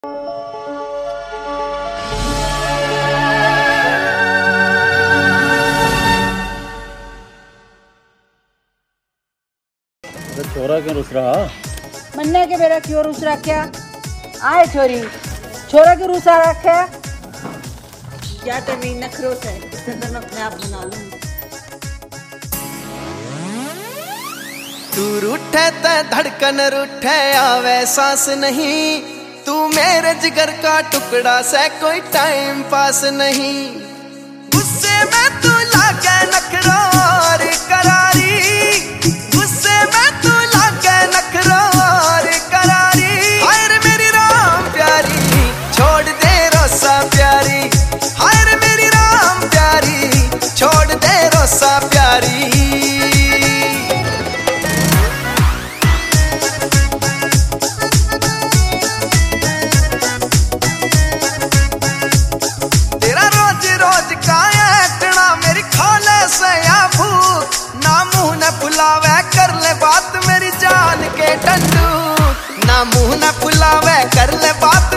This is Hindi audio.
छोरा क्यों रुस रहा? मन्ने के मेरा क्यों रुस रखा? आए छोरी, छोरा क्यों रुसा रखा? क्या तो नहीं नखरों से, इससे तो मैं अपने आप बना लूँ। तू रूठे ते धड़कन रूठे आवे सांस नहीं, तू मेरे जिगर का टुकड़ा से कोई टाइम पास नहीं। गुस्से में तू लागे नखरो और करारी, गुस्से में तू लागे नखरो और करारी। हाय रे मेरी राम प्यारी, छोड़ दे रोसा प्यारी। हाय रे मेरी राम प्यारी, छोड़ दे रोसा प्यारी। फुलावे कर ले बात मेरी जान के टंडू, ना मुंह न फुलावे कर ले बात